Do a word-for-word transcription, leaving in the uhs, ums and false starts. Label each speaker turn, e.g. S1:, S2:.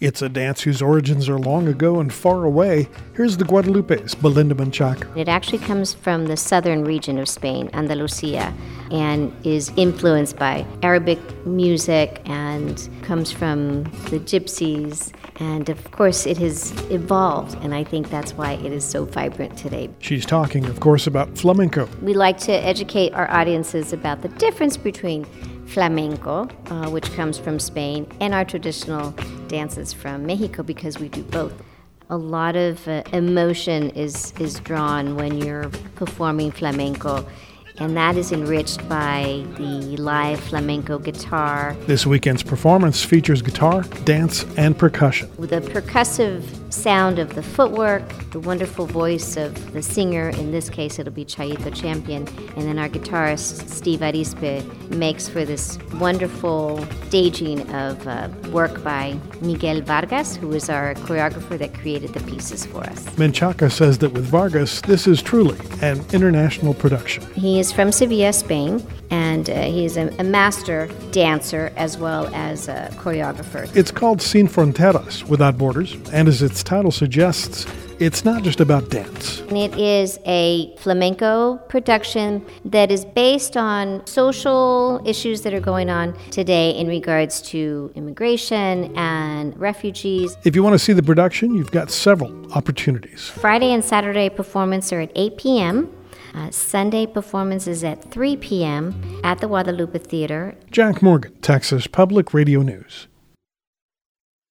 S1: It's a dance whose origins are long ago and far away. Here's the Guadalupe's Belinda Menchaca.
S2: It actually comes from the southern region of Spain, Andalusia, and is influenced by Arabic music and comes from the gypsies. And of course, it has evolved, and I think that's why it is so vibrant today.
S1: She's talking, of course, about flamenco.
S2: We like to educate our audiences about the difference between flamenco, uh, which comes from Spain, and our traditional dances from Mexico, because we do both. A lot of uh, emotion is, is drawn when you're performing flamenco, and that is enriched by the live flamenco guitar.
S1: This weekend's performance features guitar, dance, and percussion.
S2: With the percussive sound of the footwork, the wonderful voice of the singer, in this case it'll be Chayito Champion, and then our guitarist Steve Arispe makes for this wonderful staging of uh, work by Miguel Vargas, who is our choreographer that created the pieces for us.
S1: Menchaca says that with Vargas, this is truly an international production.
S2: He is from Sevilla, Spain, and uh, he is a, a master dancer as well as a choreographer.
S1: It's called Sin Fronteras, Without Borders, and as its title suggests, it's not just about dance.
S2: It is a flamenco production that is based on social issues that are going on today in regards to immigration and refugees.
S1: If you want to see the production, you've got several opportunities.
S2: Friday and Saturday performance are at eight p.m. Uh, Sunday performance is at three p.m. at the Guadalupe Theater.
S1: Jack Morgan, Texas Public Radio News.